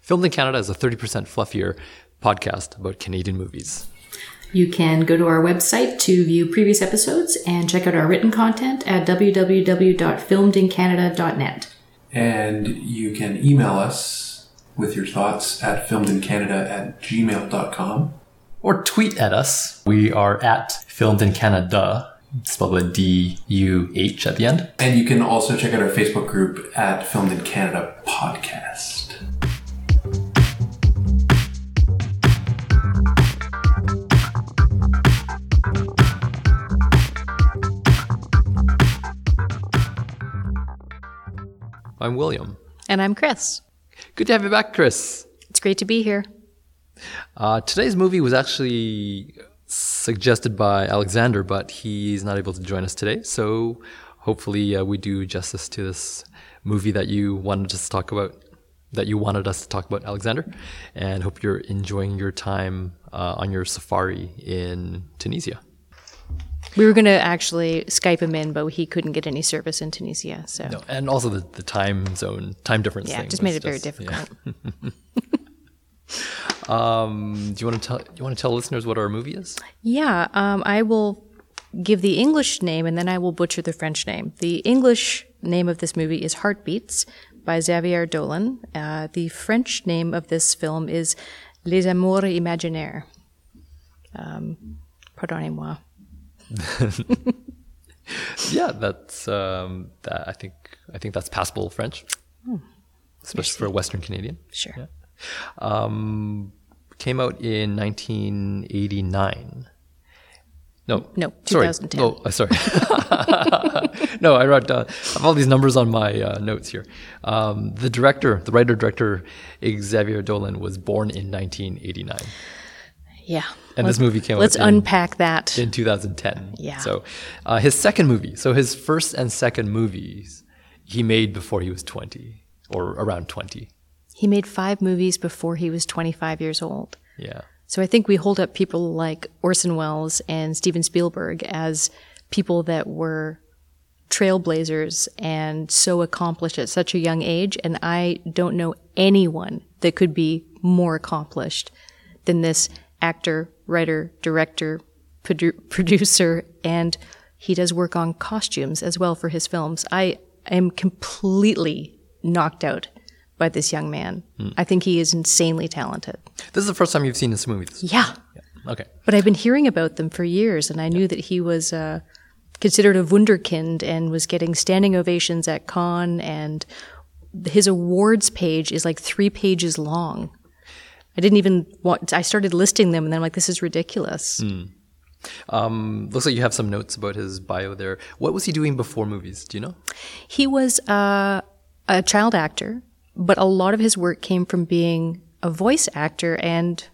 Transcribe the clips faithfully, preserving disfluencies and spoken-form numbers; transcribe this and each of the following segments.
Filmed in Canada is a thirty percent fluffier podcast about Canadian movies. You can go to our website to view previous episodes and check out our written content at w w w dot filmed in canada dot net. And you can email us with your thoughts at filmedincanada at gmail dot com. Or tweet at us. We are at Filmed in Canada, spelled with D U H at the end. And you can also check out our Facebook group at Filmed in Canada Podcast. I'm William. And I'm Chris. Good to have you back, Chris. It's great to be here. Uh, today's movie was actually suggested by Alexander, but he's not able to join us today. So hopefully uh, we do justice to this movie that you wanted us to talk about, that you wanted us to talk about, Alexander. And hope you're enjoying your time uh, on your safari in Tunisia. We were going to actually Skype him in, but he couldn't get any service in Tunisia. So, no, and also the, the time zone, time difference yeah, thing. it just made it just, very difficult. Yeah. um, do you want to tell? Do you want to tell listeners what our movie is? Yeah, um, I will give the English name, and then I will butcher the French name. The English name of this movie is Heartbeats by Xavier Dolan. Uh, the French name of this film is Les Amours Imaginaires. Um, pardonnez-moi. Yeah, that's. Um, that, I think. I think that's passable French, oh, especially for a Western Canadian. Sure. Yeah. Um, came out in nineteen eighty-nine. No, no, sorry. twenty ten. Oh, uh, sorry. No, I wrote down. I have all these numbers on my uh, notes here. Um, the director, the writer-director Xavier Dolan, was born in nineteen eighty-nine. Yeah. And let's, this movie came let's out Let's unpack that. in two thousand ten. Yeah. So uh, his second movie, so his first and second movies, he made before he was twenty, or around twenty. He made five movies before he was twenty-five years old. Yeah. So I think we hold up people like Orson Welles and Steven Spielberg as people that were trailblazers and so accomplished at such a young age. And I don't know anyone that could be more accomplished than this actor, writer, director, produ- producer, and he does work on costumes as well for his films. I am completely knocked out by this young man. Mm. I think he is insanely talented. This is the first time you've seen his movies? Yeah. yeah. Okay. But I've been hearing about them for years, and I knew yeah. that he was uh, considered a wunderkind and was getting standing ovations at Cannes, and his awards page is like three pages long. I didn't even want, I started listing them and then I'm like, this is ridiculous. Mm. Um, looks like you have some notes about his bio there. What was he doing before movies? Do you know? He was uh, a child actor, but a lot of his work came from being a voice actor. And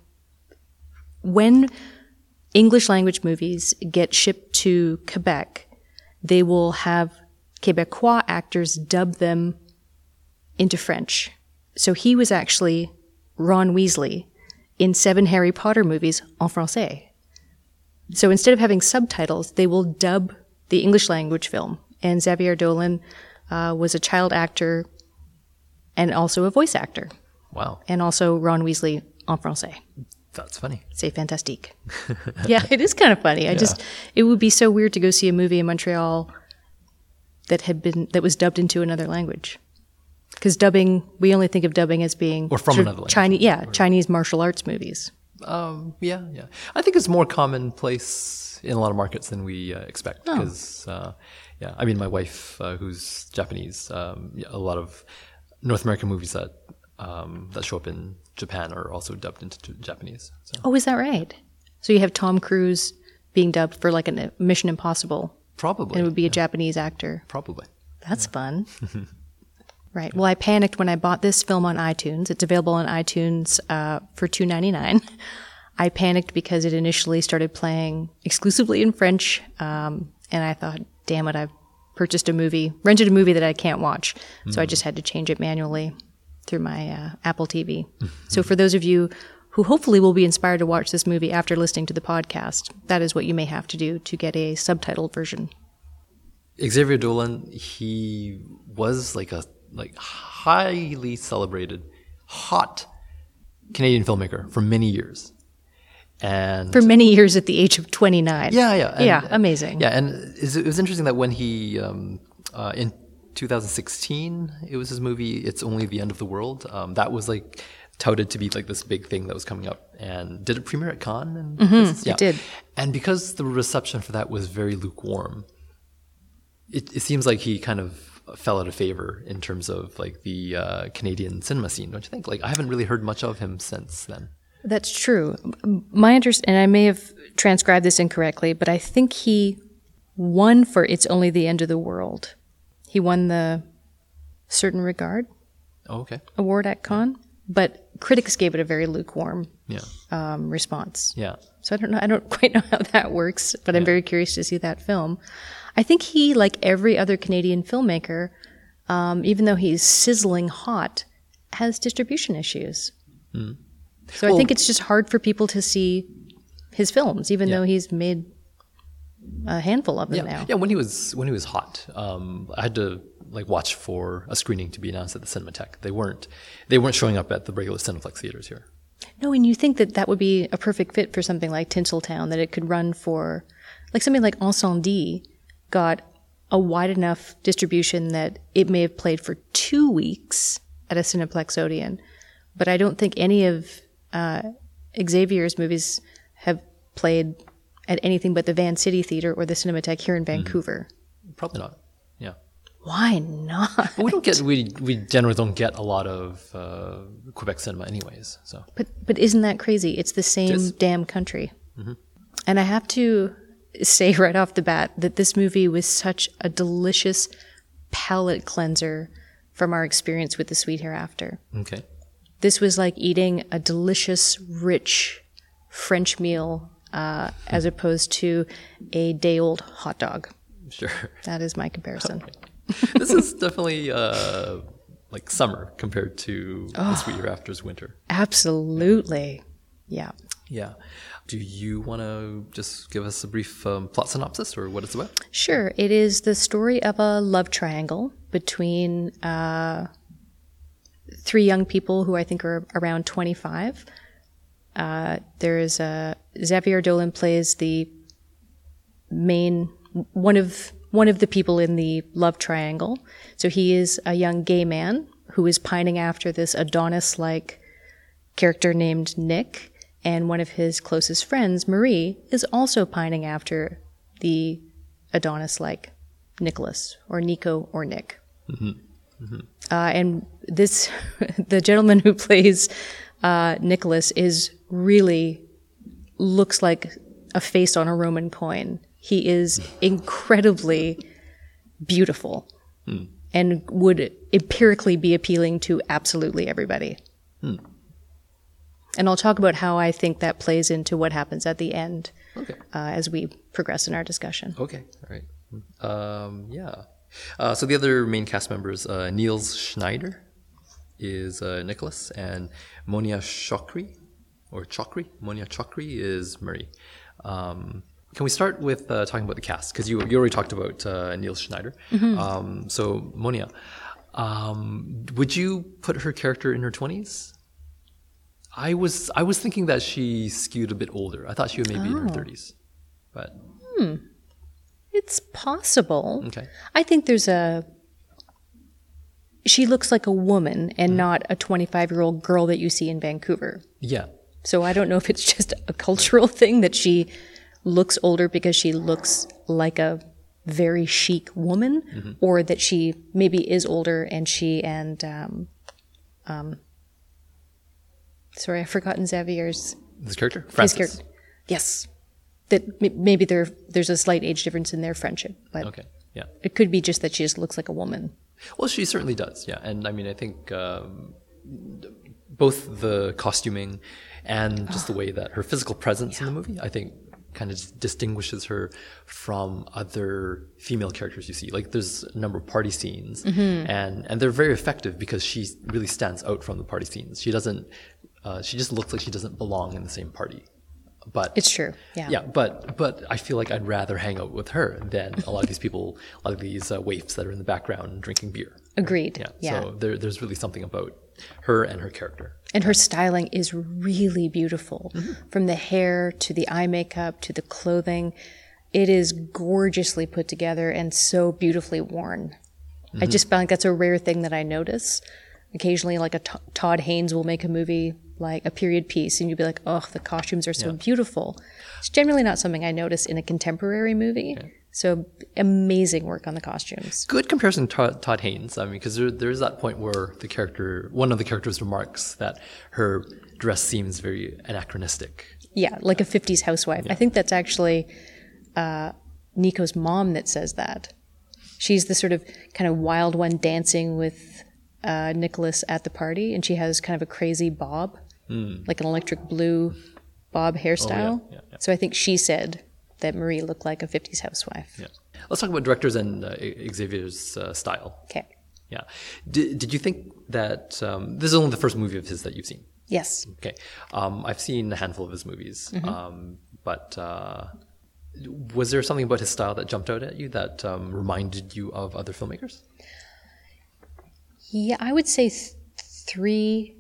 when English language movies get shipped to Quebec, they will have Quebecois actors dub them into French. So he was actually Ron Weasley in seven Harry Potter movies en français. So instead of having subtitles, they will dub the English language film. And Xavier Dolan uh, was a child actor and also a voice actor. Wow. And also Ron Weasley en français. That's funny. C'est fantastique. Yeah, it is kind of funny. I yeah. just, it would be so weird to go see a movie in Montreal that had been, that was dubbed into another language. Because dubbing, we only think of dubbing as being or from another language. Chinese, yeah, or, Chinese martial arts movies. Um, yeah, yeah. I think it's more commonplace in a lot of markets than we uh, expect. Because, oh. uh, yeah, I mean, my wife, uh, who's Japanese, um, yeah, a lot of North American movies that um, that show up in Japan are also dubbed into Japanese. So. Oh, is that right? So you have Tom Cruise being dubbed for like a Mission Impossible. Probably. And it would be yeah. a Japanese actor. Probably. That's yeah. fun. Right. Well, I panicked when I bought this film on iTunes. It's available on iTunes uh, for two dollars and ninety-nine cents. I panicked because it initially started playing exclusively in French, um, and I thought, damn it, I've purchased a movie, rented a movie that I can't watch. Mm-hmm. So I just had to change it manually through my uh, Apple T V. Mm-hmm. So for those of you who hopefully will be inspired to watch this movie after listening to the podcast, that is what you may have to do to get a subtitled version. Xavier Dolan, he was like a like highly celebrated, hot Canadian filmmaker for many years. And For many years at the age of twenty-nine. yeah, yeah. And, yeah, amazing. Yeah, and it's- it was interesting that when he, um, uh, in two thousand sixteen, it was his movie, It's Only the End of the World. Um, that was like touted to be like this big thing that was coming up. And did it premiere at Cannes? And Mm-hmm, it did. And because the reception for that was very lukewarm, it, it seems like he kind of fell out of favor in terms of like the uh, Canadian cinema scene, don't you think? Like I haven't really heard much of him since then. That's true. M- My interest, and I may have transcribed this incorrectly, but I think he won for It's Only the End of the World. He won the Certain Regard Oh, okay. award at Cannes, but critics gave it a very lukewarm Yeah. um, response. Yeah. So I don't know. I don't quite know how that works, but I'm very curious to see that film. I think he, like every other Canadian filmmaker, um, even though he's sizzling hot, has distribution issues. Mm. So I Well- think it's just hard for people to see his films, even Yeah. though he's made a handful of them Yeah, now. yeah. When he was when he was hot, um, I had to like watch for a screening to be announced at the Cinematheque. They weren't they weren't showing up at the regular Cineplex theaters here. No, and you think that that would be a perfect fit for something like Tinseltown, that it could run for, like something like Incendie got a wide enough distribution that it may have played for two weeks at a Cineplex Odeon. But I don't think any of uh, Xavier's movies have played at anything but the Van City Theatre or the Cinematheque here in Vancouver. Probably not. Yeah, Why not? but we don't get we we generally don't get a lot of uh, Quebec cinema, anyways. So But but isn't that crazy? It's the same is. damn country. And I have to say right off the bat that this movie was such a delicious palate cleanser from our experience with The Sweet Hereafter. okay, This was like eating a delicious, rich French meal uh, as opposed to a day-old hot dog. sure. That is my comparison. This is definitely uh, like summer compared to The Sweet Hereafter's winter. Absolutely. Yeah. Yeah. Do you want to just give us a brief um, plot synopsis or what it's about? Sure. It is the story of a love triangle between uh, three young people who I think are around twenty-five. Uh, there is a Xavier Dolan plays the main one of one of the people in the love triangle. So he is a young gay man who is pining after this Adonis-like character named Nick. And one of his closest friends, Marie, is also pining after the Adonis-like Nicholas, or Nico, or Nick. Mm-hmm. Mm-hmm. Uh, and this, the gentleman who plays uh, Nicholas is really looks like a face on a Roman coin. He is incredibly beautiful Mm. and would empirically be appealing to absolutely everybody. Mm. And I'll talk about how I think that plays into what happens at the end Okay. uh, as we progress in our discussion. Okay. All right. Um, yeah. Uh, so the other main cast members, uh, Niels Schneider is uh, Nicholas, and Monia Chokri, or Chokri, Monia Chokri is Marie. Um, can we start with uh, talking about the cast? Because you, you already talked about uh, Niels Schneider. Mm-hmm. Um, so Monia, um, would you put her character in her twenties? I was I was thinking that she skewed a bit older. I thought she would maybe be in her thirties, but It's possible. okay. I think there's a. She looks like a woman and not a twenty-five-year-old girl that you see in Vancouver. Yeah. So I don't know if it's just a cultural thing that she looks older because she looks like a very chic woman, Mm-hmm. or that she maybe is older and she and um, um, sorry, I've forgotten Xavier's This character, his Francis. character. Yes, that m- maybe there there's a slight age difference in their friendship, but Okay. Yeah. it could be just that she just looks like a woman. Well, she certainly does. Yeah, and I mean, I think um, both the costuming and just the way that her physical presence in the movie, I think, kind of distinguishes her from other female characters you see. Like, there's a number of party scenes, and and they're very effective because she really stands out from the party scenes. She doesn't. Uh, she just looks like she doesn't belong in the same party. But It's true. Yeah. yeah, but but I feel like I'd rather hang out with her than a lot of these people, a lot of these uh, waifs that are in the background drinking beer. Agreed. Yeah. Yeah. So there, there's really something about Her and her character. And her styling is really beautiful. Mm-hmm. From the hair to the eye makeup to the clothing. It is gorgeously put together and so beautifully worn. Mm-hmm. I just found like that's a rare thing that I notice. Occasionally, like a T- Todd Haynes will make a movie like a period piece and you'd be like, oh, the costumes are so yeah. beautiful. It's generally not something I notice in a contemporary movie. Okay. So amazing work on the costumes. Good comparison to Todd, Todd Haynes. I mean, because there, there's that point where the character, one of the characters remarks that her dress seems very anachronistic. Yeah, like a fifties housewife. Yeah. I think that's actually uh, Nico's mom that says that. She's the sort of kind of wild one dancing with uh, Nicholas at the party, and she has kind of a crazy bob, mm. like an electric blue bob hairstyle. Oh, yeah, yeah, yeah. So I think she said that Marie looked like a fifties housewife. Yeah. Let's talk about directors and uh, Xavier's uh, style. Okay. Yeah. Did, did you think that um, this is only the first movie of his that you've seen? Yes. Okay. Um, I've seen a handful of his movies, mm-hmm. um, but uh, was there something about his style that jumped out at you that um, reminded you of other filmmakers? Yeah, I would say th- three,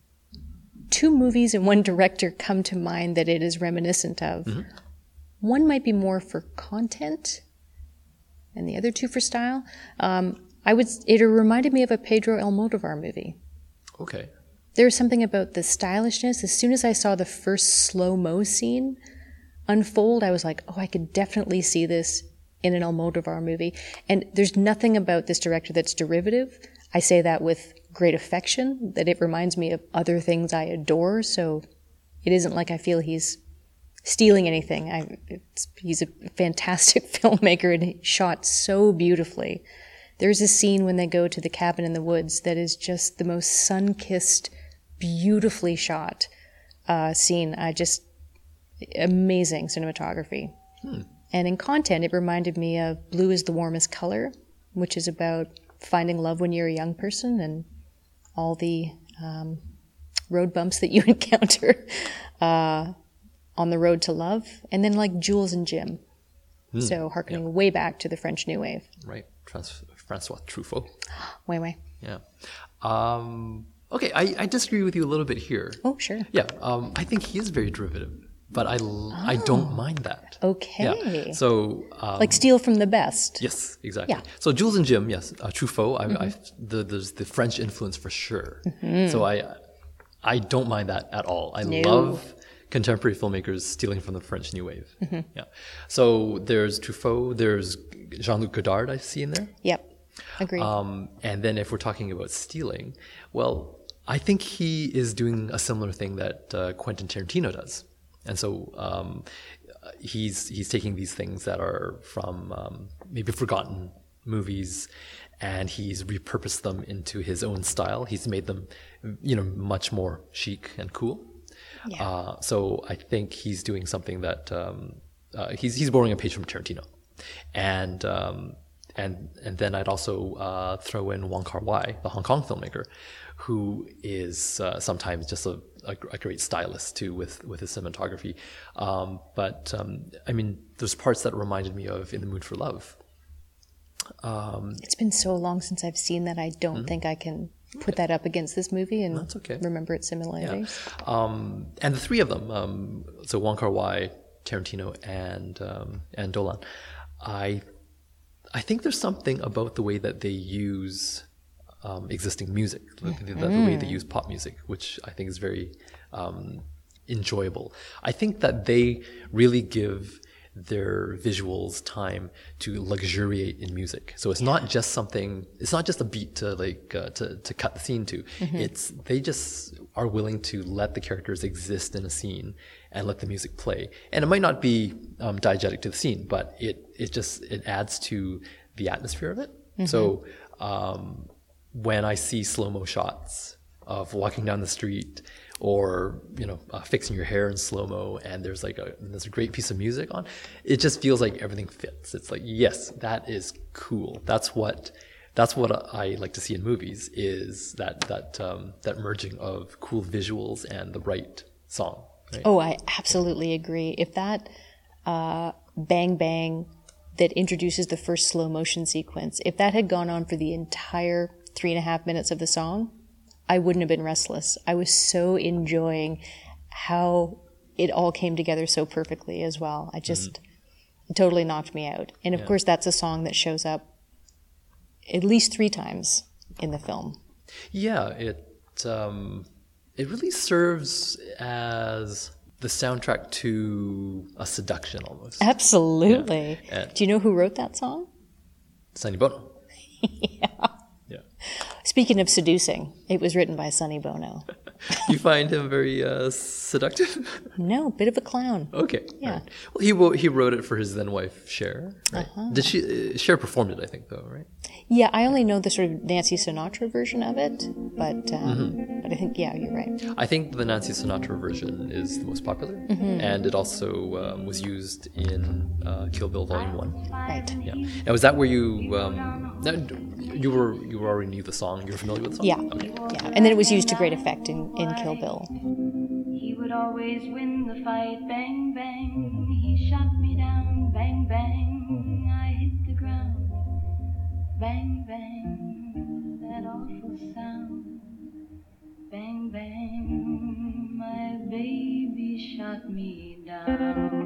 two movies and one director come to mind that it is reminiscent of. Mm-hmm. One might be more for content, and the other two for style. Um, I would. It reminded me of a Pedro Almodovar movie. Okay. There was something about the stylishness. As soon as I saw the first slow-mo scene unfold, I was like, oh, I could definitely see this in an Almodovar movie. And there's nothing about this director that's derivative. I say that with great affection, that it reminds me of other things I adore. So it isn't like I feel he's stealing anything. I, it's, he's a fantastic filmmaker and he shot so beautifully. There's a scene when they go to the cabin in the woods that is just the most sun-kissed, beautifully shot uh, scene. I just, amazing cinematography. Hmm. And in content, it reminded me of Blue is the Warmest Color, which is about finding love when you're a young person and all the um, road bumps that you encounter uh, on the road to love. And then like Jules and Jim. Hmm. So harkening yeah. way back to the French New Wave. Right. Trans- Francois Truffaut. Way, way. Yeah. Um, okay, I, I disagree with you a little bit here. Oh, sure. Yeah, um, I think he is very derivative, but I, oh. I don't mind that. Okay. Yeah. So um, like steal from the best. Yes, exactly. Yeah. So Jules and Jim, yes, uh, Truffaut. I, mm-hmm. I, the, there's the French influence for sure. Mm-hmm. So I I don't mind that at all. I no. love contemporary filmmakers stealing from the French New Wave. Mm-hmm. Yeah. So there's Truffaut. There's Jean-Luc Godard. I see in there. Yep. Agreed. Um, and then if we're talking about stealing, well, I think he is doing a similar thing that uh, Quentin Tarantino does. And so um, he's he's taking these things that are from um, maybe forgotten movies, and he's repurposed them into his own style. He's made them, you know, much more chic and cool. Yeah. Uh, so I think he's doing something that um, uh, he's he's borrowing a page from Tarantino, and. Um, And and then I'd also uh, throw in Wong Kar-wai, the Hong Kong filmmaker, who is uh, sometimes just a, a, a great stylist too with, with his cinematography. Um, but um, I mean, there's parts that reminded me of In the Mood for Love. Um, it's been so long since I've seen that I don't mm-hmm. think I can put that up against this movie and That's okay. remember its similarities. Yeah. Um, and the three of them, um, so Wong Kar-wai, Tarantino, and um, and Dolan, I. I think there's something about the way that they use um, existing music, mm. the, the, the way they use pop music, which I think is very um, enjoyable. I think that they really give their visuals time to luxuriate in music. So it's yeah. not just something, it's not just a beat to like uh, to, to cut the scene to. Mm-hmm. It's they just are willing to let the characters exist in a scene and let the music play. And it might not be um, diegetic to the scene, but it it just it adds to the atmosphere of it. Mm-hmm. So um, when I see slow-mo shots of walking down the street, or you know uh, fixing your hair in slow-mo, and there's like a there's a great piece of music on, it just feels like everything fits. It's like, yes, that is cool. That's what that's what I like to see in movies, is that that um, that merging of cool visuals and the right song. Right? Oh, I absolutely agree. If that uh, bang bang that introduces the first slow motion sequence, if that had gone on for the entire three and a half minutes of the song, I wouldn't have been restless. I was so enjoying how it all came together so perfectly as well. I just mm-hmm. it totally knocked me out. And of yeah. course, that's a song that shows up at least three times in the film. Yeah, it um, it really serves as the soundtrack to a seduction almost. Absolutely. Yeah. Do you know who wrote that song? Sonny Bono. yeah. Yeah. Speaking of seducing, it was written by Sonny Bono. You find him very uh, seductive? No, bit of a clown. Okay. Yeah. Right. Well, he wo- he wrote it for his then wife Cher. Right? Uh-huh. Did she? Uh, Cher performed it, I think, though, right? Yeah, I only know the sort of Nancy Sinatra version of it, but um, mm-hmm. but I think yeah, you're right. I think the Nancy Sinatra version is the most popular, mm-hmm. and it also um, was used in uh, Kill Bill Volume One. Right. Yeah. Now, was that where you um, you were you were already knew the song? You were familiar with the song? Yeah. Okay. Yeah, and then it was used to great effect in, in Kill Bill. He would always win the fight, bang, bang. He shot me down, bang, bang. I hit the ground, bang, bang. That awful sound, bang, bang. My baby shot me down.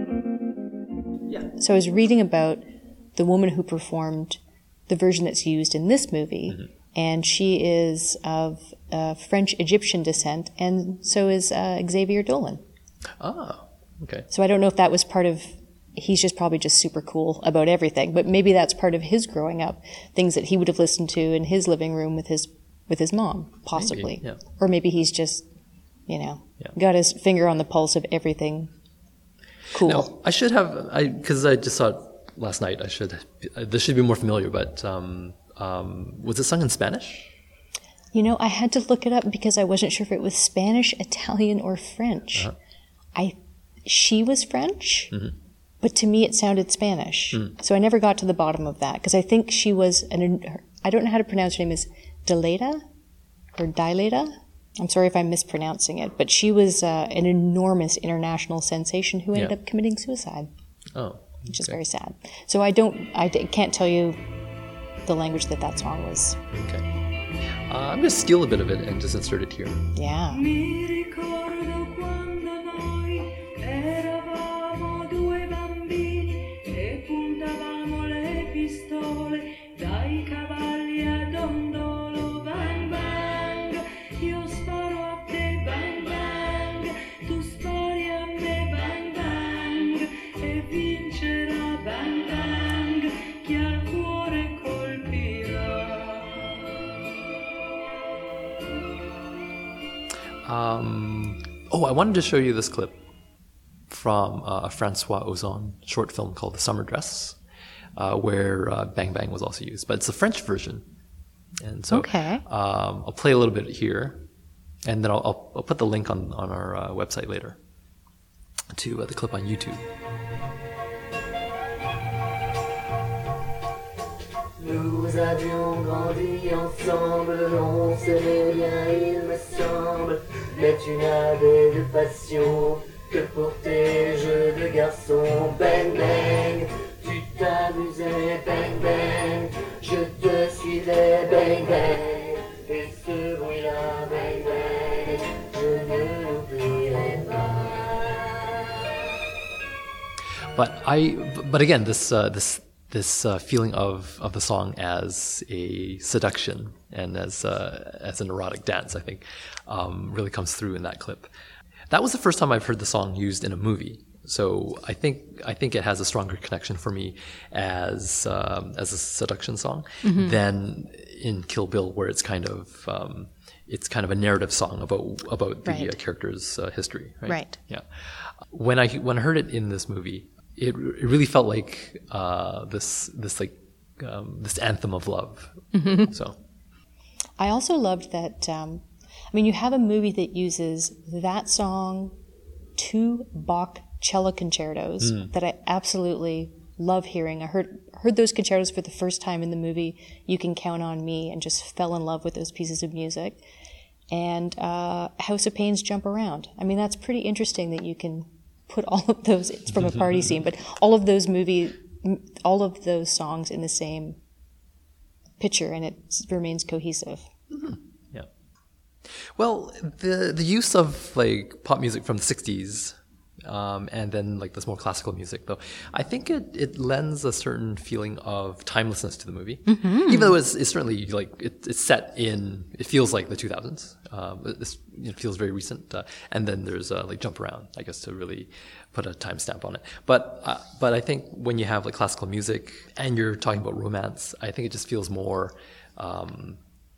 Yeah. So I was reading about the woman who performed the version that's used in this movie. Mm-hmm. And she is of uh, French-Egyptian descent, and so is uh, Xavier Dolan. Ah, okay. So I don't know if that was part of, he's just probably just super cool about everything, but maybe that's part of his growing up, things that he would have listened to in his living room with his with his mom, possibly. Maybe, yeah. Or maybe he's just, you know, yeah. got his finger on the pulse of everything cool. Now, I should have, I because I just saw it last night, I should, this should be more familiar, but... Um, Um, was it sung in Spanish? You know, I had to look it up because I wasn't sure if it was Spanish, Italian, or French. Uh-huh. I, she was French, mm-hmm. but to me it sounded Spanish. Mm. So I never got to the bottom of that because I think she was, an, I don't know how to pronounce her name, is Dileta or Dileta? I'm sorry if I'm mispronouncing it, but she was uh, an enormous international sensation who ended yeah. up committing suicide. Oh, okay. Which is very sad. So I don't, I can't tell you the language that that song was. Okay. Uh, I'm going to steal a bit of it and just insert it here. Yeah. Um, oh, I wanted to show you this clip from uh, a Francois Ozon short film called The Summer Dress, uh, where uh, Bang Bang was also used. But it's the French version. And so okay. um, I'll play a little bit here, and then I'll, I'll, I'll put the link on, on our uh, website later to uh, the clip on YouTube. Nous avions grandi ensemble, on s'aimait bien, il me semble. Mais tu n'avais de passion que pour tes jeux de garçon. Bang bang, tu t'amusais, bang bang. Je te suivais, bang bang. Et ce bruit-là, bang bang, je ne l'oublierai pas. But I, but again, this uh, this. This uh, feeling of, of the song as a seduction and as uh, as an erotic dance, I think, um, really comes through in that clip. That was the first time I've heard the song used in a movie, so I think I think it has a stronger connection for me as um, as a seduction song mm-hmm. than in Kill Bill, where it's kind of um, it's kind of a narrative song about about the right. uh, character's uh, history. Right? Right. Yeah. When I when I heard it in this movie, It, it really felt like uh, this this like um, this anthem of love. Mm-hmm. So, I also loved that. Um, I mean, you have a movie that uses that song, two Bach cello concertos mm. that I absolutely love hearing. I heard heard those concertos for the first time in the movie You Can Count on Me, and just fell in love with those pieces of music. And uh, House of Pains Jump Around. I mean, that's pretty interesting that you can put all of those, it's from a party scene, but all of those movies, all of those songs in the same picture, and it remains cohesive. Mm-hmm. Yeah. Well, the the use of like pop music from the sixties, um, and then like this more classical music, though, I think it, it lends a certain feeling of timelessness to the movie. Mm-hmm. Even though it's, it's certainly like it, it's set in, it feels like the two thousands. Um, it's, it feels very recent, uh, and then there's uh, like jump around, I guess, to really put a timestamp on it. But uh, but I think when you have like classical music and you're talking about romance, I think it just feels more. Um,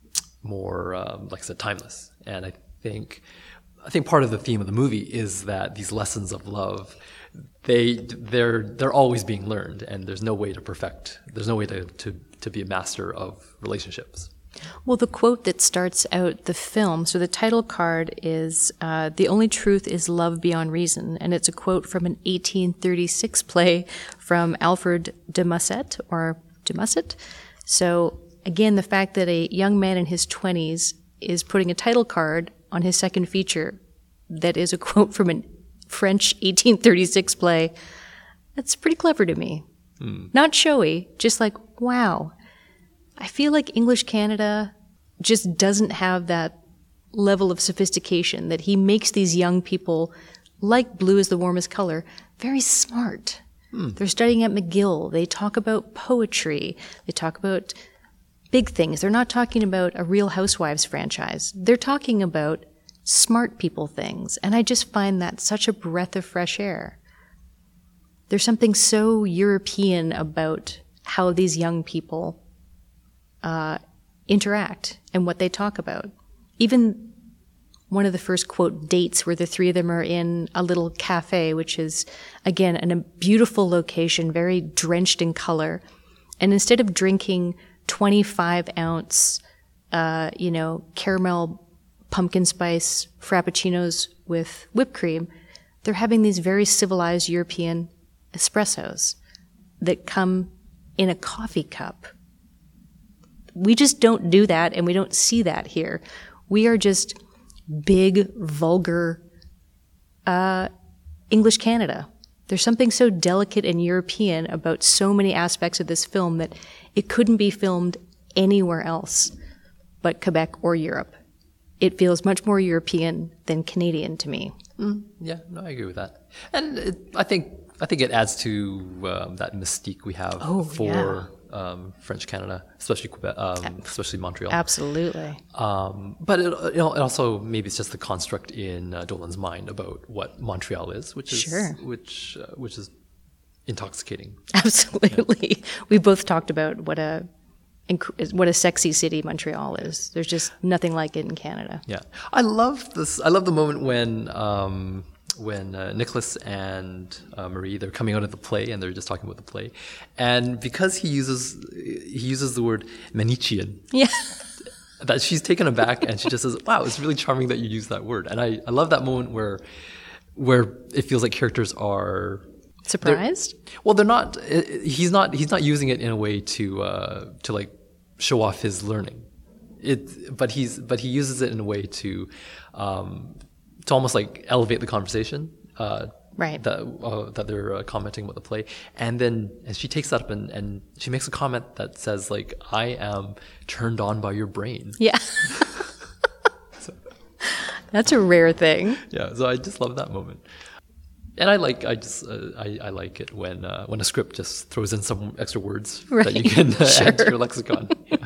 more um, like I said, timeless. And I think I think part of the theme of the movie is that these lessons of love, they they're they're always being learned, and there's no way to perfect. There's no way to to, to be a master of relationships. Well, the quote that starts out the film, so the title card is uh, "The only truth is love beyond reason," and it's a quote from an eighteen thirty-six play from Alfred de Musset or de Musset. So. Again, the fact that a young man in his twenties is putting a title card on his second feature that is a quote from a French eighteen thirty-six play, that's pretty clever to me. Mm. Not showy, just like, wow. I feel like English Canada just doesn't have that level of sophistication that he makes these young people, like blue is the warmest color, very smart. Mm. They're studying at McGill. They talk about poetry. They talk about big things. They're not talking about a Real Housewives franchise. They're talking about smart people things. And I just find that such a breath of fresh air. There's something so European about how these young people uh, interact and what they talk about. Even one of the first, quote, dates where the three of them are in a little cafe, which is, again, in a beautiful location, very drenched in color. And instead of drinking twenty-five ounce, uh, you know, caramel pumpkin spice frappuccinos with whipped cream, they're having these very civilized European espressos that come in a coffee cup. We just don't do that, and we don't see that here. We are just big, vulgar uh, English Canada. There's something so delicate and European about so many aspects of this film that it couldn't be filmed anywhere else but Quebec or Europe. It feels much more European than Canadian to me. Mm, yeah, no, I agree with that. And it, I think I think it adds to um, that mystique we have oh, for yeah. um, French Canada, especially Quebec, um, especially Montreal. Absolutely. Um, but it, it also maybe it's just the construct in uh, Dolan's mind about what Montreal is, which is sure. which uh, which is intoxicating. Absolutely. Yeah. We both talked about what a what a sexy city Montreal is. There's just nothing like it in Canada. Yeah, I love this. I love the moment when um, when uh, Nicholas and uh, Marie, they're coming out of the play and they're just talking about the play, and because he uses he uses the word Manichean. Yeah. That she's taken aback and she just says, "Wow, it's really charming that you use that word." And I, I love that moment where where it feels like characters are surprised. They're, well, they're not. He's not. He's not using it in a way to uh, to like show off his learning. It, but he's but he uses it in a way to um, to almost like elevate the conversation. Uh, right. That uh, that they're uh, commenting about the play, and then and she takes that up and, and she makes a comment that says like, "I am turned on by your brain." Yeah. So, that's a rare thing. Yeah. So I just love that moment. And I like I just uh, I, I like it when uh, when a script just throws in some extra words right. that you can uh, sure. add to your lexicon. Yeah.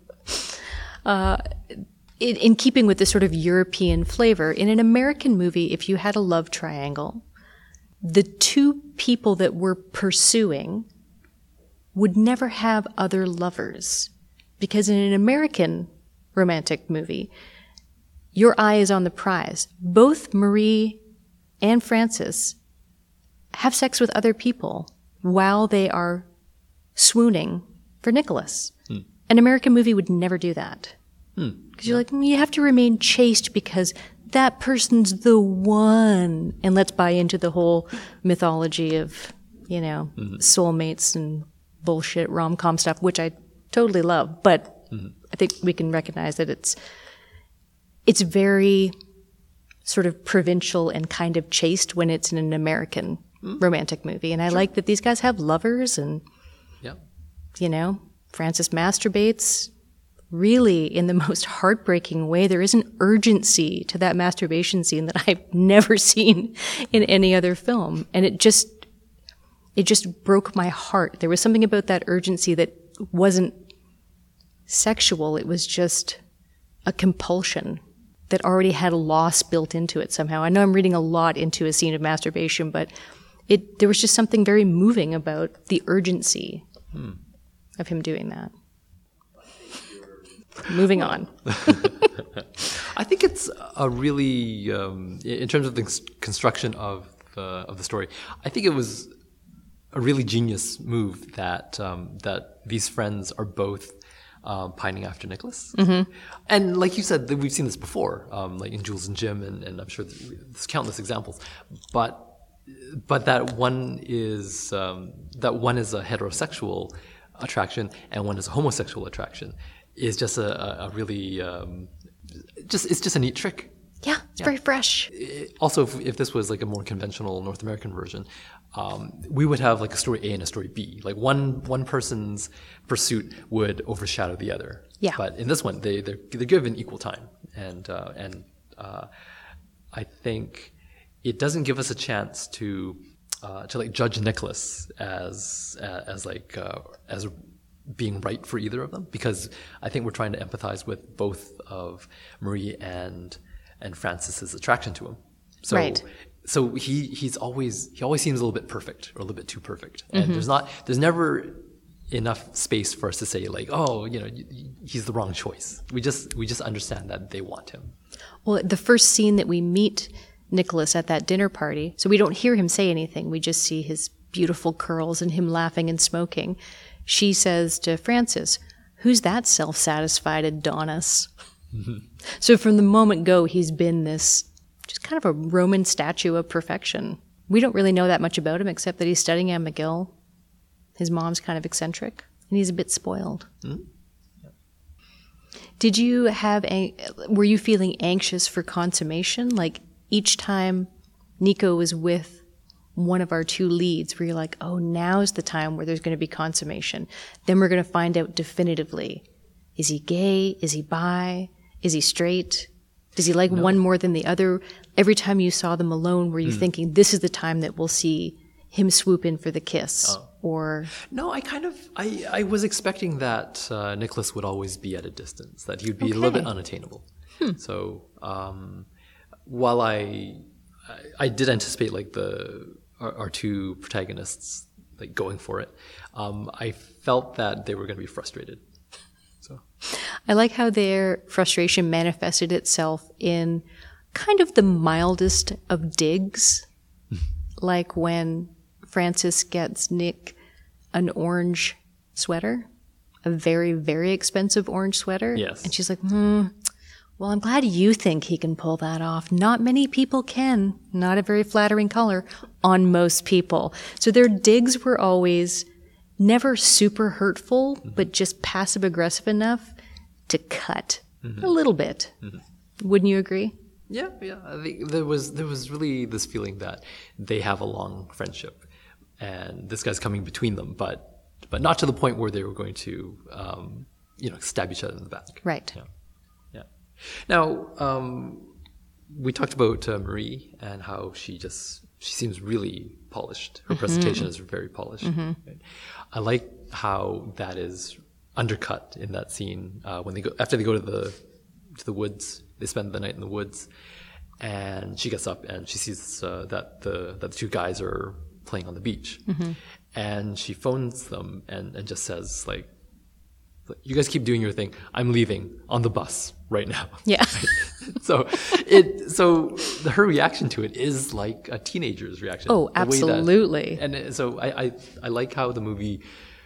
Uh, in, in keeping with this sort of European flavor, in an American movie, if you had a love triangle, the two people that we're pursuing would never have other lovers, because in an American romantic movie, your eye is on the prize. Both Marie and Francis have sex with other people while they are swooning for Nicholas. Hmm. An American movie would never do that. Because hmm. you're like, mm, you have to remain chaste because that person's the one. And let's buy into the whole mythology of, you know, mm-hmm. soulmates and bullshit rom-com stuff, which I totally love. But mm-hmm. I think we can recognize that it's it's very sort of provincial and kind of chaste when it's in an American mm. romantic movie. And I sure. like that these guys have lovers and, yeah. you know, Francis masturbates really, in the most heartbreaking way, there is an urgency to that masturbation scene that I've never seen in any other film. And it just, it just broke my heart. There was something about that urgency that wasn't sexual. It was just a compulsion that already had a loss built into it somehow. I know I'm reading a lot into a scene of masturbation, but it, there was just something very moving about the urgency hmm. of him doing that. Moving on. I think it's a really, um, in terms of the construction of the, of the story, I think it was a really genius move that um, that these friends are both um, pining after Nicholas. Mm-hmm. And like you said, we've seen this before, um, like in Jules and Jim, and, and I'm sure there's countless examples. But but that one is um, that one is a heterosexual attraction and one is a homosexual attraction. Is just a, a really um, just it's just a neat trick. Yeah, it's yeah. very fresh. It, also, if, if this was like a more conventional North American version, um, we would have like a story A and a story B. Like one one person's pursuit would overshadow the other. Yeah. But in this one, they they're, they're given equal time, and uh, and uh, I think it doesn't give us a chance to uh, to like judge Nicholas as as like uh, as being right for either of them, because I think we're trying to empathize with both of Marie and and Francis's attraction to him. So right. so he he's always he always seems a little bit perfect or a little bit too perfect. And mm-hmm. there's not there's never enough space for us to say like, oh, you know, he's the wrong choice. We just we just understand that they want him. Well, the first scene that we meet Nicholas at that dinner party, so we don't hear him say anything. We just see his beautiful curls and him laughing and smoking. She says to Francis, "Who's that self-satisfied Adonis?" Mm-hmm. So from the moment go, he's been this just kind of a Roman statue of perfection. We don't really know that much about him except that he's studying at McGill. His mom's kind of eccentric, and he's a bit spoiled. Mm-hmm. Yeah. Did you have a, were you feeling anxious for consummation? Like each time Nico was with one of our two leads, where you're like, oh, now's the time where there's going to be consummation. Then we're going to find out definitively. Is he gay? Is he bi? Is he straight? Does he like no. one more than the other? Every time you saw them alone, were you mm. thinking, this is the time that we'll see him swoop in for the kiss? Oh. Or no, I kind of, I, I was expecting that uh, Nicholas would always be at a distance, that he would be okay. a little bit unattainable. Hmm. So um, while I, I, I did anticipate like the, Our, our two protagonists like going for it, um, I felt that they were going to be frustrated. So, I like how their frustration manifested itself in kind of the mildest of digs, like when Francis gets Nick an orange sweater, a very, very expensive orange sweater. Yes. And she's like, hmm, well, I'm glad you think he can pull that off. Not many people can. Not a very flattering color on most people. So their digs were always never super hurtful, mm-hmm. but just passive-aggressive enough to cut mm-hmm. a little bit. Mm-hmm. Wouldn't you agree? Yeah, yeah. I think there was there was really this feeling that they have a long friendship, and this guy's coming between them, but but not to the point where they were going to, um, you know, stab each other in the back. Right. Yeah. Yeah. Now, um, we talked about uh, Marie and how she just she seems really polished. Her mm-hmm. presentation is very polished. Mm-hmm. Right? I like how that is undercut in that scene uh, when they go after they go to the to the woods. They spend the night in the woods, and she gets up and she sees uh, that the that the two guys are playing on the beach, mm-hmm. and she phones them and, and just says like, "You guys keep doing your thing. I'm leaving on the bus right now." Yeah. so it so the, her reaction to it is like a teenager's reaction. Oh, absolutely. That, and so I, I I like how the movie.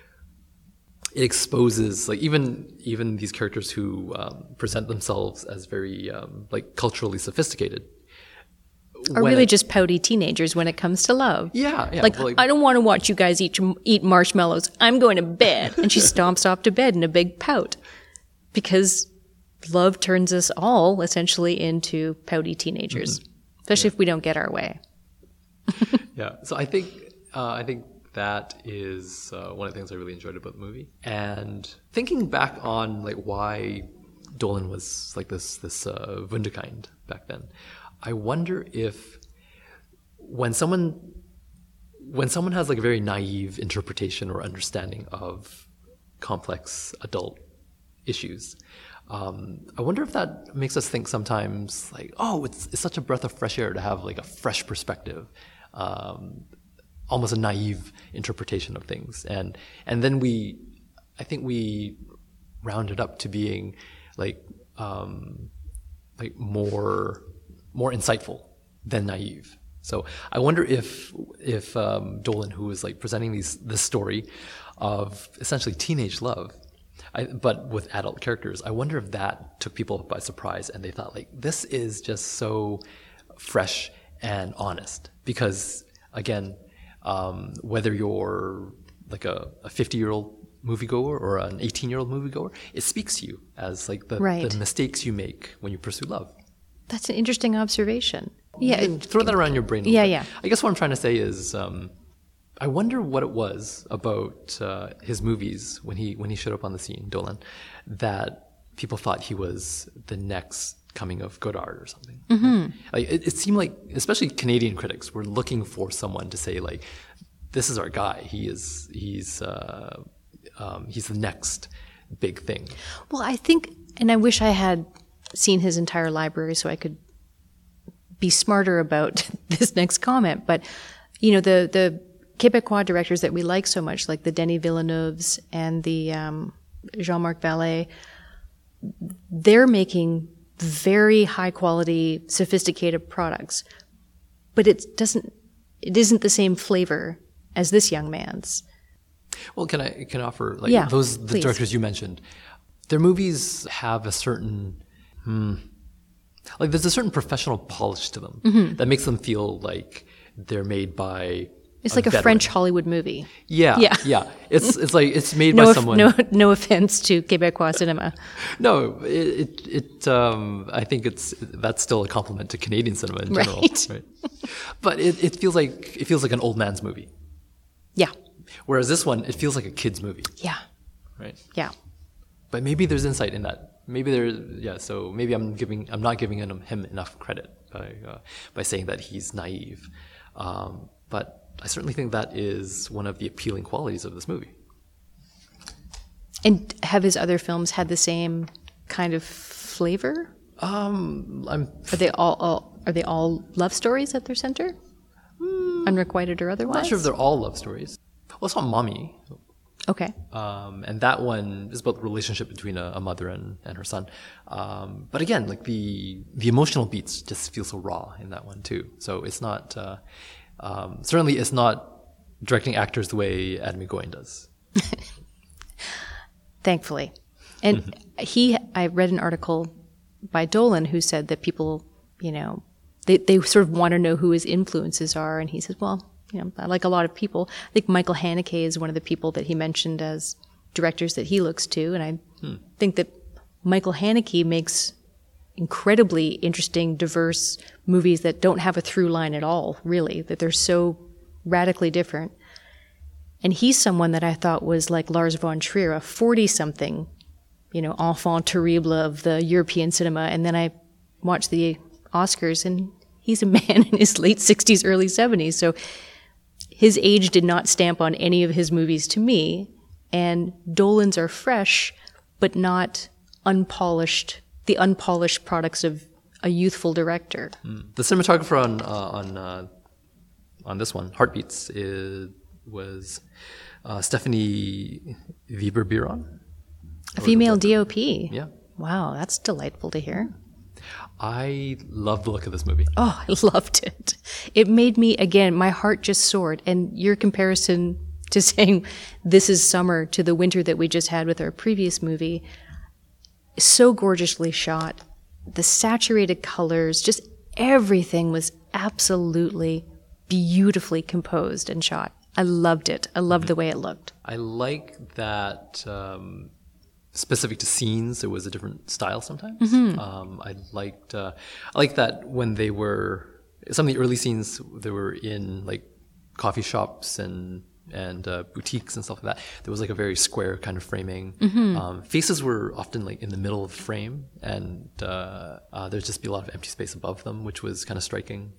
It exposes like even even these characters who um, present themselves as very um, like culturally sophisticated are really it, just pouty teenagers when it comes to love. Yeah, yeah. Like, well, like I don't want to watch you guys eat eat marshmallows. I'm going to bed, and she stomps off to bed in a big pout because love turns us all essentially into pouty teenagers, mm-hmm. especially yeah. if we don't get our way. Yeah. So I think uh, I think that is uh, one of the things I really enjoyed about the movie. And thinking back on like why Dolan was like this this uh, wunderkind back then, I wonder if when someone when someone has like a very naive interpretation or understanding of complex adult issues, um, I wonder if that makes us think sometimes like, oh, it's it's such a breath of fresh air to have like a fresh perspective. Um, almost a naive interpretation of things, and and then we I think we round it up to being like um, like more more insightful than naive. So I wonder if if um, Dolan, who was like presenting these this story of essentially teenage love, I, but with adult characters, I wonder if that took people by surprise and they thought like, this is just so fresh and honest. Because again, um, whether you're like a fifty-year-old moviegoer or an eighteen-year-old moviegoer, it speaks to you as like the, Right. the mistakes you make when you pursue love. That's an interesting observation. Yeah, You can it- throw that around your brain a little Yeah, bit. yeah. I guess what I'm trying to say is, um, I wonder what it was about uh, his movies when he when he showed up on the scene, Dolan, that people thought he was the next coming of Godard or something. Mm-hmm. Like it, it seemed like, especially Canadian critics, were looking for someone to say like, "This is our guy. He is he's uh, um, he's the next big thing." Well, I think, and I wish I had seen his entire library so I could be smarter about this next comment. But, you know, the, the Québécois directors that we like so much, like the Denis Villeneuves and the um, Jean-Marc Vallée, they're making very high quality, sophisticated products. But it doesn't, it isn't the same flavor as this young man's. Well, can I can I offer like Yeah, those the please. directors you mentioned? Their movies have a certain, hmm, like there's a certain professional polish to them Mm-hmm. that makes them feel like they're made by. It's like a veteran. French Hollywood movie. Yeah, Yeah. yeah. It's it's like it's made No, by of- someone. no, no offense to Québécois cinema. No, it it, it um, I think it's that's still a compliment to Canadian cinema in general, Right. But it, it feels like it feels like an old man's movie, Yeah, whereas this one it feels like a kid's movie, yeah, right? yeah. But maybe there's insight in that. Maybe there, yeah. So maybe I'm giving, I'm not giving him, him enough credit by uh, by saying that he's naive. Um, but I certainly think that is one of the appealing qualities of this movie. And have his other films had the same kind of flavor? Um, I'm Are they all, all are they all love stories at their center? Unrequited or otherwise? not sure if they're all love stories. Well, it's not Mommy, Okay. um, and that one is about the relationship between a, a mother and, and her son. Um, but again, like the the emotional beats just feel so raw in that one too. So it's not uh, um, certainly it's not directing actors the way Adam Egoyan does. Thankfully. And he, I read an article by Dolan who said that people, you know, they, they sort of want to know who his influences are. And he says, well, you know, like a lot of people, I think Michael Haneke is one of the people that he mentioned as directors that he looks to. And I think that Michael Haneke makes incredibly interesting, diverse movies that don't have a through line at all, really, that they're so radically different. And he's someone that I thought was like Lars von Trier, a forty-something, you know, enfant terrible of the European cinema. And then I watched the Oscars, and he's a man in his late sixties, early seventies. So his age did not stamp on any of his movies to me. And Dolan's are fresh, but not unpolished, the unpolished products of a youthful director. The cinematographer on uh, on uh, on this one, Heartbeats, is, was uh, Stephanie Weber-Biron. A female D O P. Yeah, Wow, that's delightful to hear. I love the look of this movie. Oh, I loved it. It made me, again, my heart just soared. And your comparison to saying this is summer to the winter that we just had with our previous movie, so gorgeously shot. The saturated colors, just everything was absolutely beautifully composed and shot. I loved it. I loved the way it looked. I like that. Um, specific to scenes, it was a different style sometimes. Um, I liked, uh, I like that when they were some of the early scenes, they were in like coffee shops and and uh, boutiques and stuff like that, there was like a very square kind of framing. Mm-hmm. Um, faces were often like in the middle of the frame, and uh, uh, there'd just be a lot of empty space above them, which was kind of striking.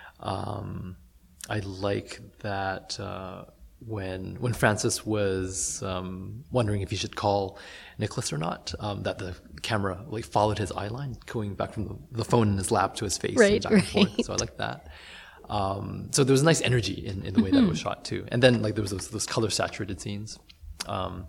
Um, I like that uh, when when Francis was um, wondering if he should call Nicholas or not, um, that the camera like followed his eye line, going back from the, the phone in his lap to his face, Right, and back and forth. right. So I like that. Um, so there was a nice energy in, in the way that it was shot too. And then like there was those, those color saturated scenes. Um,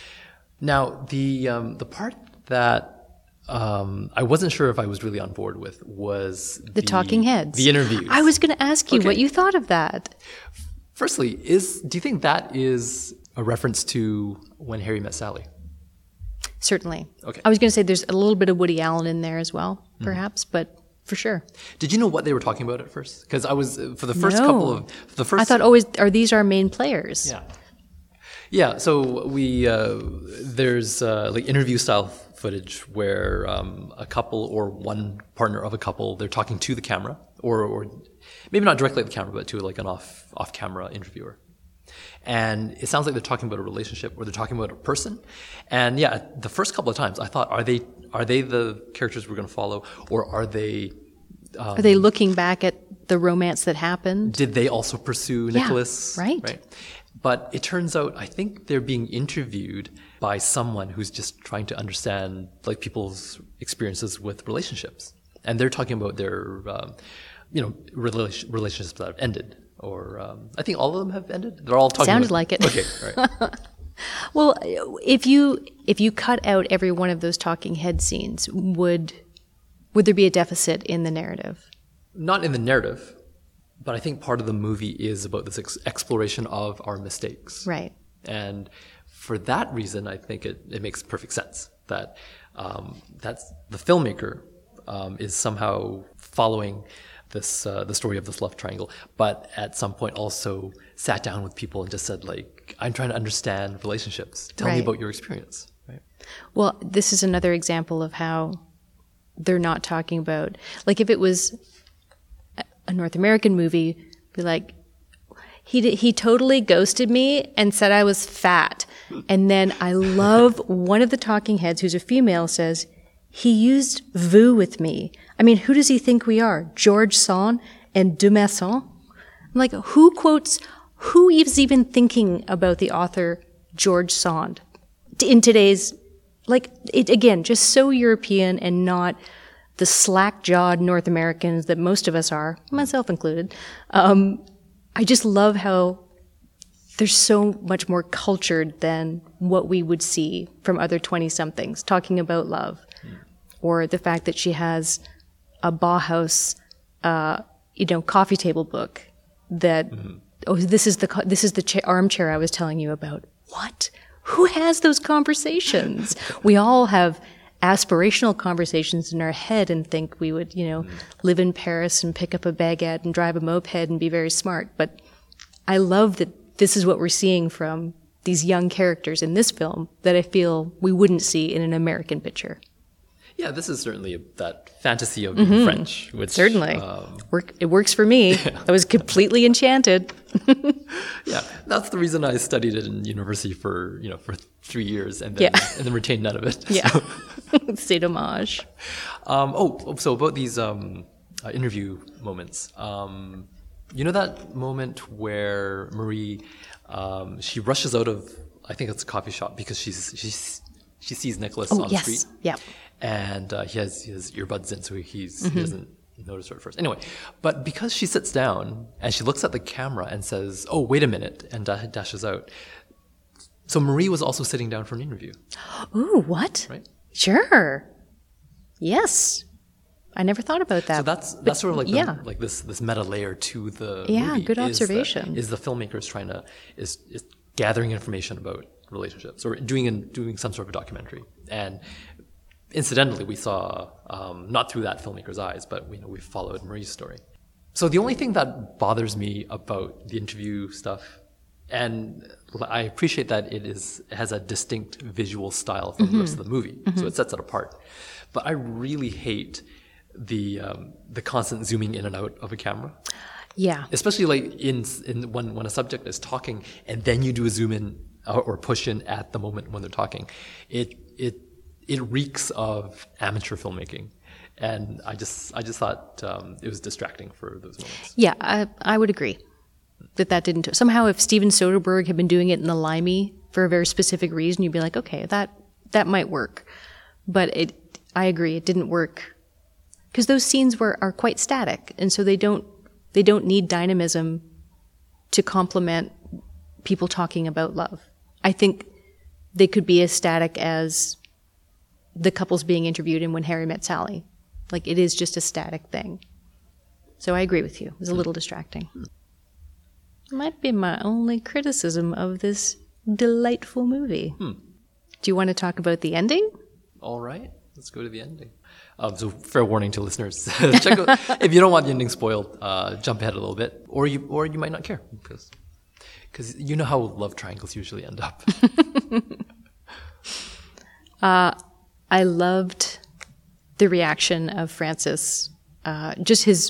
now the um, the part that um, I wasn't sure if I was really on board with was The, talking heads. the interviews. I was going to ask you Okay. what you thought of that. Firstly, is do you think that is a reference to When Harry Met Sally? Certainly. Okay. I was going to say there's a little bit of Woody Allen in there as well, perhaps, but for sure. Did you know what they were talking about at first? Because I was uh, for the first No. couple of for the first. I thought, always, are these our main players? Yeah. Yeah. So we uh, there's uh, like interview style footage where um, a couple or one partner of a couple, they're talking to the camera, or or maybe not directly at the camera, but to like an off off camera interviewer. And it sounds like they're talking about a relationship, or they're talking about a person. And yeah, the first couple of times I thought, are they are they the characters we're going to follow, or are they? Are they looking back at the romance that happened? Did they also pursue Yeah, Nicholas? right. Right. But it turns out, I think they're being interviewed by someone who's just trying to understand like people's experiences with relationships, and they're talking about their, um, you know, rela- relationships that have ended, or um, I think all of them have ended. They're all talking. Sounded about, like it. Okay. Right. Well, if you if you cut out every one of those talking head scenes, would would there be a deficit in the narrative? Not in the narrative, but I think part of the movie is about this ex- exploration of our mistakes. Right. And for that reason, I think it, it makes perfect sense that um, that's the filmmaker um, is somehow following this uh, the story of this love triangle, but at some point also sat down with people and just said, like, I'm trying to understand relationships. Tell me Right. about your experience. Right. Well, this is another example of how they're not talking about, like, if it was a North American movie, be like, he did, he totally ghosted me and said I was fat. And then I love one of the talking heads, who's a female, says, he used vous with me. I mean, who does he think we are? George Sand and de Masson? I'm like, who quotes, who is even thinking about the author George Sand in today's, like, it again, just so European and not the slack-jawed North Americans that most of us are, myself included. Um, I just love how they're so much more cultured than what we would see from other twenty-somethings talking about love, mm. or the fact that she has a Bauhaus, uh, you know, coffee table book that, mm-hmm. oh, this is the co- this is the cha- armchair I was telling you about. What? Who has those conversations? We all have aspirational conversations in our head and think we would, you know, mm. live in Paris and pick up a baguette and drive a moped and be very smart. But I love that this is what we're seeing from these young characters in this film that I feel we wouldn't see in an American picture. Yeah, this is certainly a, that fantasy of being mm-hmm. French. Which, certainly. Um, Work, it works for me. Yeah. I was completely enchanted. Yeah, that's the reason I studied it in university for, you know, for three years and then, yeah. and then retained none of it. Yeah. C'est dommage. Um, oh, so about these um, uh, interview moments. Um, you know that moment where Marie, um, she rushes out of, I think it's a coffee shop because she's she's she sees Nicholas oh, on yes. the street. Yeah. And uh, he has his earbuds in, so he's, mm-hmm. he doesn't notice her at first. Anyway, but because she sits down and she looks at the camera and says, "Oh, wait a minute," and da- dashes out. So Marie was also sitting down for an interview. Ooh, what? Right? Sure. Yes. I never thought about that. So that's that's but, sort of like the, yeah. like this this meta layer to the yeah, movie. good is that- observation. Is the filmmakers trying to is, is gathering information about relationships or doing an, doing some sort of documentary. And incidentally, we saw um, not through that filmmaker's eyes, but we know we followed Marie's story. So the only thing that bothers me about the interview stuff, and I appreciate that it is it has a distinct visual style from mm-hmm. the rest of the movie, mm-hmm. so it sets it apart. But I really hate the um, the constant zooming in and out of a camera. Yeah. Especially like in in when when a subject is talking and then you do a zoom in or, or push in at the moment when they're talking, it it it reeks of amateur filmmaking, and I just I just thought um, it was distracting for those moments. Yeah, I, I would agree that that didn't. Somehow, if Steven Soderbergh had been doing it in the Limey for a very specific reason, you'd be like, okay, that that might work. But it, I agree, it didn't work because those scenes were are quite static, and so they don't they don't need dynamism to complement people talking about love. I think they could be as static as the couples being interviewed in When Harry Met Sally. Like, it is just a static thing. So I agree with you. It was a little distracting. Might be my only criticism of this delightful movie. Hmm. Do you want to talk about the ending? All right, let's go to the ending. Um, so, fair warning to listeners: check out, if you don't want the ending spoiled, uh, jump ahead a little bit, or you or you might not care because because you know how love triangles usually end up. uh, I loved the reaction of Francis, uh, just his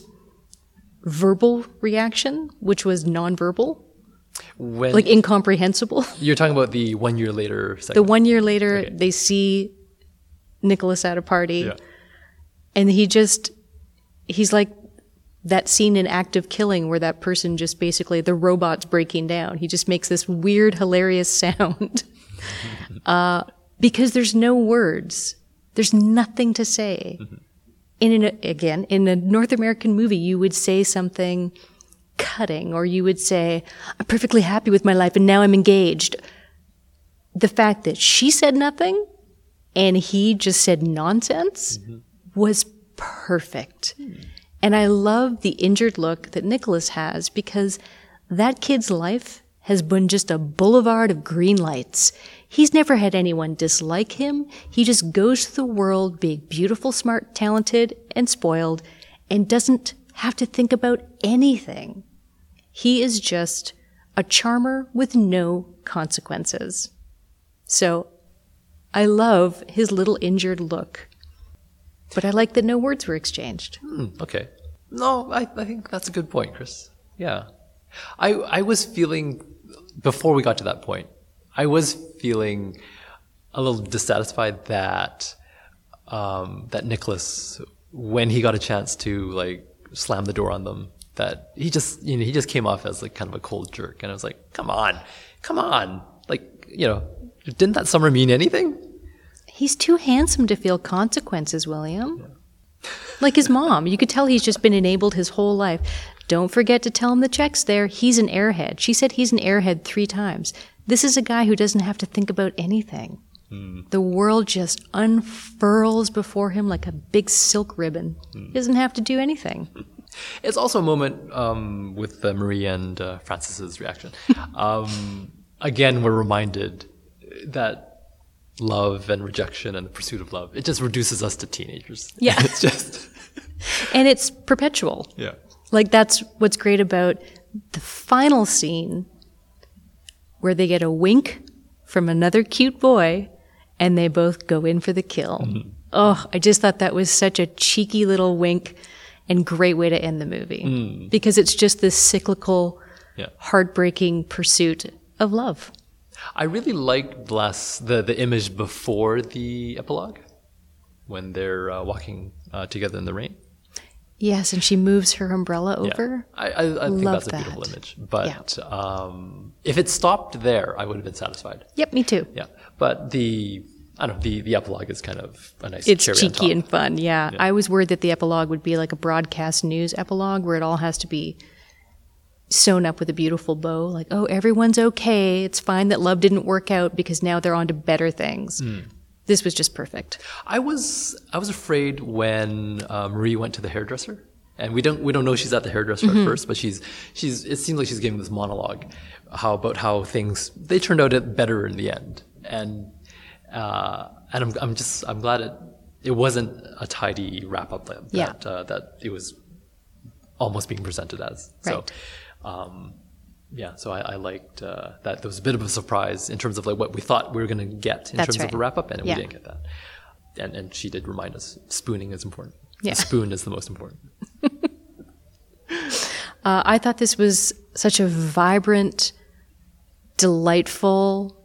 verbal reaction, which was nonverbal, When like incomprehensible. You're talking about the one year later segment. The one year later, Okay. they see Nicholas at a party, Yeah. and he just, he's like that scene in Act of Killing where that person just basically, the robot's breaking down. He just makes this weird, hilarious sound. uh, because there's no words. There's nothing to say. Mm-hmm. In an, again, in a North American movie, you would say something cutting, or you would say, I'm perfectly happy with my life and now I'm engaged. The fact that she said nothing and he just said nonsense mm-hmm. was perfect. Mm. And I love the injured look that Nicholas has, because that kid's life has been just a boulevard of green lights. He's never had anyone dislike him. He just goes through the world being beautiful, smart, talented, and spoiled, and doesn't have to think about anything. He is just a charmer with no consequences. So I love his little injured look. But I like that no words were exchanged. Hmm, okay. No, I, I think that's a good point, Chris. Yeah. I I was feeling, before we got to that point, I was feeling a little dissatisfied that um, that Nicholas, when he got a chance to like slam the door on them, that he just you know he just came off as like kind of a cold jerk, and I was like, come on, come on, like you know, didn't that summer mean anything? He's too handsome to feel consequences, William. Yeah. Like his mom, you could tell he's just been enabled his whole life. Don't forget to tell him the check's there. He's an airhead. She said he's an airhead three times. This is a guy who doesn't have to think about anything. Mm. The world just unfurls before him like a big silk ribbon. Mm. He doesn't have to do anything. It's also a moment um, with uh, Marie and uh, Francis's reaction. um, again, we're reminded that love and rejection and the pursuit of love, it just reduces us to teenagers. Yeah. It's just... and it's perpetual. Yeah. Like, that's what's great about the final scene, where they get a wink from another cute boy and they both go in for the kill. Mm-hmm. Oh, I just thought that was such a cheeky little wink and great way to end the movie. Mm. Because it's just this cyclical, yeah. heartbreaking pursuit of love. I really liked last, the, the image before the epilogue, when they're uh, walking uh, together in the rain. Yes, and she moves her umbrella over. Yeah. I, I, I think Love that's a that. beautiful image. But yeah. um, if it stopped there, I would have been satisfied. Yep, me too. Yeah, but the I don't know the, the epilogue is kind of a nice. It's cherry cheeky on top. and fun. Yeah. yeah, I was worried that the epilogue would be like a broadcast news epilogue, where it all has to be sewn up with a beautiful bow. Like, oh, everyone's okay. It's fine that love didn't work out because now they're on to better things. Mm. This was just perfect. I was I was afraid when uh, Marie went to the hairdresser. And we don't we don't know she's at the hairdresser mm-hmm. at first, but she's she's it seems like she's giving this monologue how about how things they turned out better in the end. And uh, and I'm I'm just I'm glad it it wasn't a tidy wrap up that yeah. uh, that it was almost being presented as. Right. So um, yeah, so I, I liked uh, that there was a bit of a surprise in terms of like what we thought we were going to get in That's terms right. of a wrap up, and yeah. we didn't get that. And and she did remind us spooning is important. Yeah. The spoon is the most important. Uh, I thought this was such a vibrant, delightful,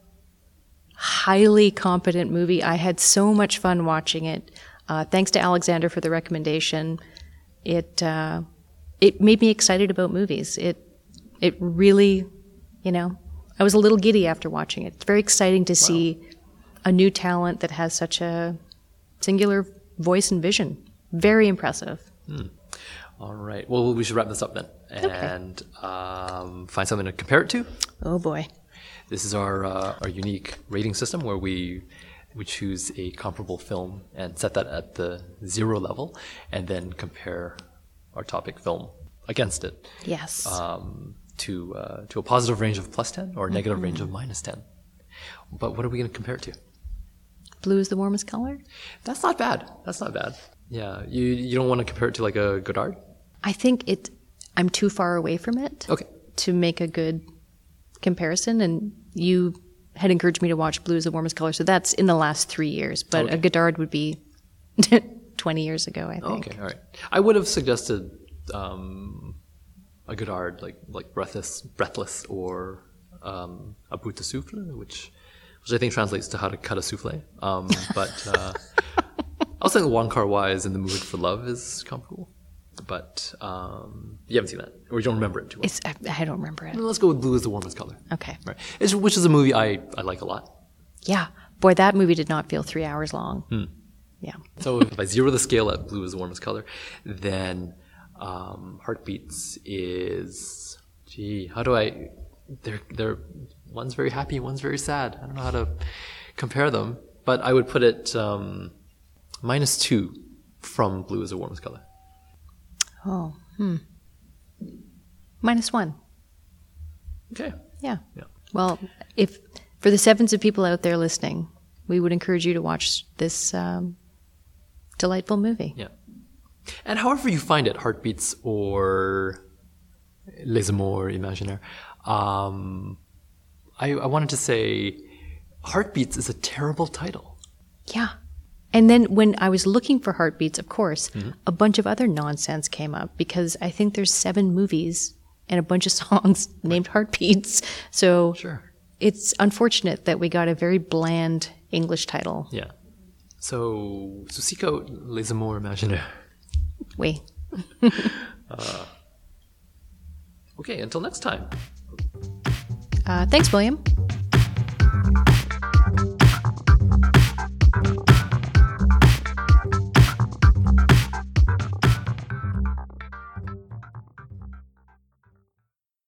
highly competent movie. I had so much fun watching it. Uh, thanks to Alexander for the recommendation. It uh, it made me excited about movies. It it really, you know, I was a little giddy after watching it. It's very exciting to see a new talent that has such a singular voice and vision. Very impressive. Hmm. All right. Well, we should wrap this up then and okay. um, find something to compare it to. Oh boy. This is our uh, our unique rating system where we we choose a comparable film and set that at the zero level, and then compare our topic film against it. Yes. Um, to uh, to a positive range of plus ten or a negative mm-hmm. range of minus ten. But what are we going to compare it to? Blue is the warmest color? That's not bad. That's not bad. Yeah. You you don't want to compare it to like a Godard? I think it. I'm too far away from it. Okay. To make a good comparison, and you had encouraged me to watch Blue is the warmest color, so that's in the last three years. But okay. a Godard would be twenty years ago, I think. Okay, all right. I would have suggested um, a Godard like like Breathless, Breathless, or um, a bout de souffle, which which I think translates to how to cut a souffle. Um, but uh, I was thinking Wong Kar-wai is In the Mood for Love is comparable. But um, you haven't seen that, or you don't remember it too well. It's, I, I don't remember it. Well, let's go with Blue is the Warmest Color. Okay. Right. It's, which is a movie I, I like a lot. Yeah. Boy, that movie did not feel three hours long. Hmm. Yeah. So if I zero the scale at Blue is the Warmest Color, then um, Heartbeats is, gee, how do I, they're, they're, one's very happy, one's very sad. I don't know how to compare them, but I would put it um, minus two from Blue is the Warmest Color. Oh, hmm. Minus one. Okay. Yeah. Yeah. Well, if for the sevens of people out there listening, we would encourage you to watch this um, delightful movie. Yeah. And however you find it, Heartbeats or Les Amours Imaginaires, um, I, I wanted to say Heartbeats is a terrible title. Yeah. And then when I was looking for Heartbeats, of course, mm-hmm. a bunch of other nonsense came up because I think there's seven movies and a bunch of songs named Heartbeats. So sure. It's unfortunate that we got a very bland English title. Yeah. So, so seek out Les Amours Imaginaires. Oui. uh, okay, until next time. Uh, thanks, William.